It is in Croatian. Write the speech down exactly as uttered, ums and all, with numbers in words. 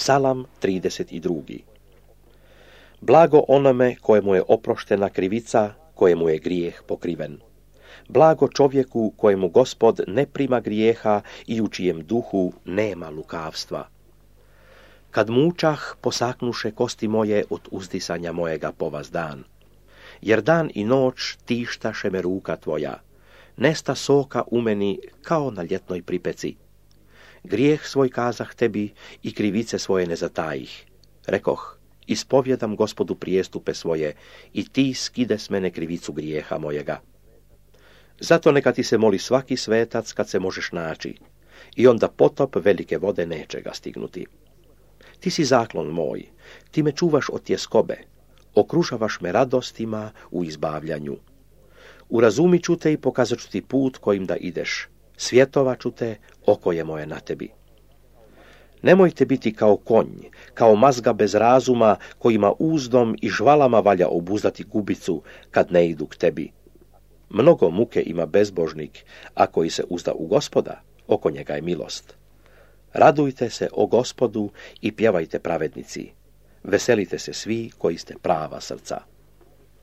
Psalam trideset drugi. Blago onome kojemu je oproštena krivica, kojemu je grijeh pokriven. Blago čovjeku kojemu Gospod ne prima grijeha i u čijem duhu nema lukavstva. Kad mučah, posaknuše kosti moje od uzdisanja mojega po vas dan. Jer dan i noć tištaše me ruka tvoja. Nesta soka u meni kao na ljetnoj pripeci. Grijeh svoj kazah tebi i krivice svoje ne zatajih. Rekoh, ispovjedam Gospodu prijestupe svoje i ti skide s mene krivicu grijeha mojega. Zato neka ti se moli svaki svetac kad se možeš naći i onda potop velike vode neće ga stignuti. Ti si zaklon moj, ti me čuvaš od tjeskobe, okružavaš me radostima u izbavljanju. Urazumit ću te i pokazat ću ti put kojim da ideš, svjetovat ću te, oko je moje na tebi. Nemojte biti kao konj, kao mazga bez razuma, kojima uzdom i žvalama valja obuzdati gubicu kad ne idu k tebi. Mnogo muke ima bezbožnik, a koji se uzda u Gospoda, oko njega je milost. Radujte se o Gospodu i pjevajte pravednici. Veselite se svi koji ste prava srca.